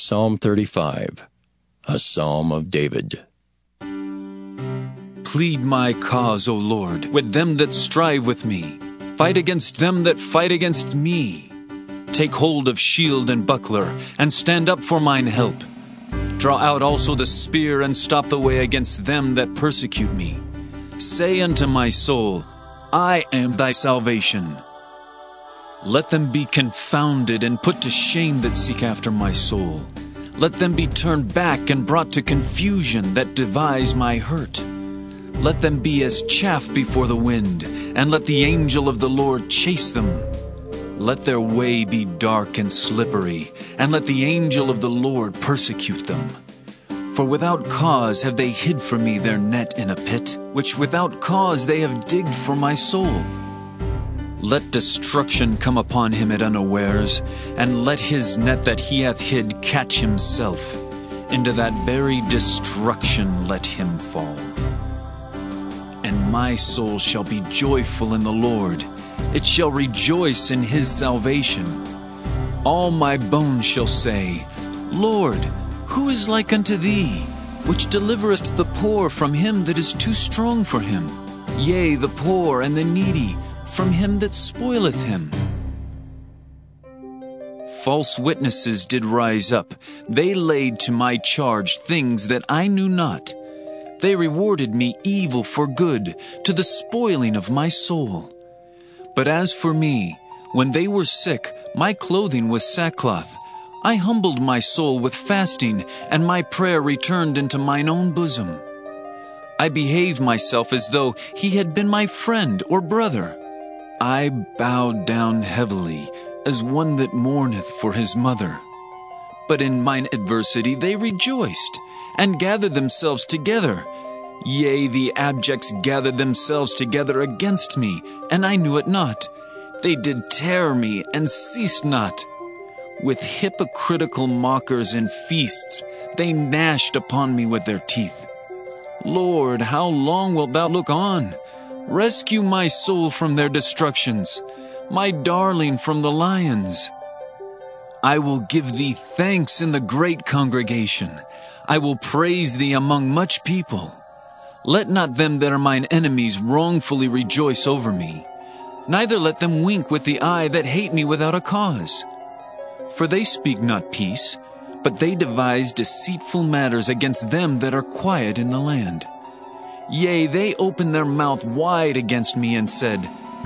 Psalm 35, a Psalm of David. Plead my cause, O Lord, with them that strive with me. Fight against them that fight against me. Take hold of shield and buckler, and stand up for mine help. Draw out also the spear, and stop the way against them that persecute me. Say unto my soul, I am thy salvation. Let them be confounded and put to shame that seek after my soul. Let them be turned back and brought to confusion that devise my hurt. Let them be as chaff before the wind, and let the angel of the Lord chase them. Let their way be dark and slippery, and let the angel of the Lord persecute them. For without cause have they hid for me their net in a pit, which without cause they have digged for my soul. Let destruction come upon him at unawares, and let his net that he hath hid catch himself. Into that very destruction let him fall. And my soul shall be joyful in the Lord. It shall rejoice in his salvation. All my bones shall say, Lord, who is like unto thee, which deliverest the poor from him that is too strong for him? Yea, the poor and the needy from him that spoileth him. False witnesses did rise up. They laid to my charge things that I knew not. They rewarded me evil for good, to the spoiling of my soul. But as for me, when they were sick, my clothing was sackcloth. I humbled my soul with fasting, and my prayer returned into mine own bosom. I behaved myself as though he had been my friend or brother. I bowed down heavily, as one that mourneth for his mother. But in mine adversity they rejoiced, and gathered themselves together. Yea, the abjects gathered themselves together against me, and I knew it not. They did tear me, and ceased not. With hypocritical mockers and feasts, they gnashed upon me with their teeth. Lord, how long wilt thou look on? Rescue my soul from their destructions, my darling from the lions. I will give thee thanks in the great congregation. I will praise thee among much people. Let not them that are mine enemies wrongfully rejoice over me. Neither let them wink with the eye that hate me without a cause. For they speak not peace, but they devise deceitful matters against them that are quiet in the land. Yea, they opened their mouth wide against me and said,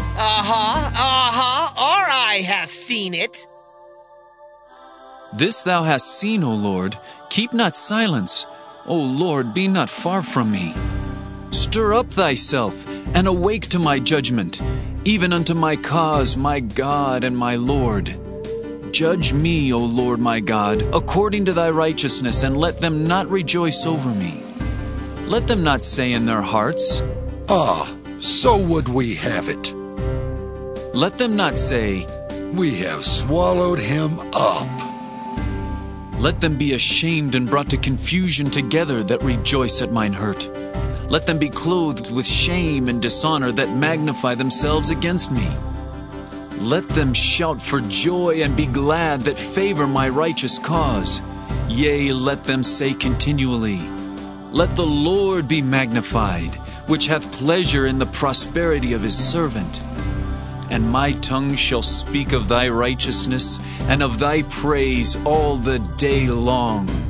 Our eye hath seen it. This thou hast seen, O Lord. Keep not silence. O Lord, be not far from me. Stir up thyself, and awake to my judgment, even unto my cause, my God and my Lord. Judge me, O Lord my God, according to thy righteousness, and let them not rejoice over me. Let them not say in their hearts, So would we have it. Let them not say, We have swallowed him up. Let them be ashamed and brought to confusion together that rejoice at mine hurt. Let them be clothed with shame and dishonor that magnify themselves against me. Let them shout for joy and be glad that favor my righteous cause. Yea, let them say continually, Let the Lord be magnified, which hath pleasure in the prosperity of his servant. And my tongue shall speak of thy righteousness and of thy praise all the day long.